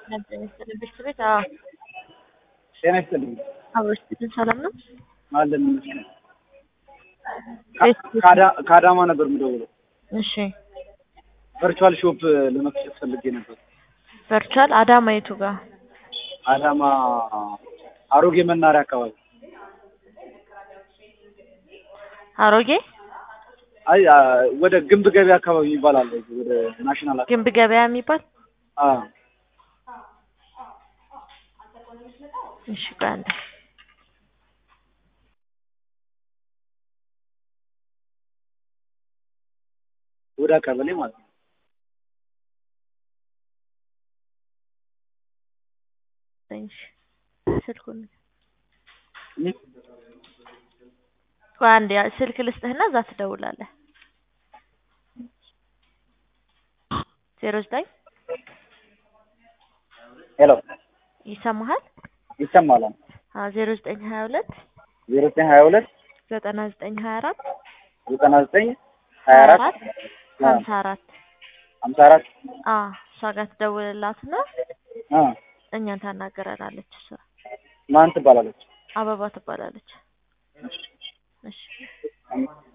ነበር የሰለበት ቤት ጤና ይስጥልኝ። አብሮሽ ሰላም ነው አለን ይመስገን። ከአዳማ ነበር የምደውለው። እሺ ቨርቹዋል ሾፕ ለመክፈት ፈልጌ ነበር። ቨርቹዋል አዳማ የቱ ጋር? አዳማ አሮጌ መናሪያ አካባቢ። አሮጌ አይ ወደ ግንብ ገበያ አካባቢ ይባላል። ወደ ናሽናል ግንብ ገበያ የሚባል እሺ ባንድ ወደ ቀበሌ ማለት ነው። እሺ ስልኩን አንድ ያ ስልክ ልስጥህና እዛ ትደውላለህ። 09 ሄሎ ይሰማሃል? ይሰማል። 0922 0922 9924 9924 54 54 እሷ ጋር ትደውልላትና እኛን ታናገረናለች። እሷ ማን ትባላለች? አበባ ትባላለች። እሺ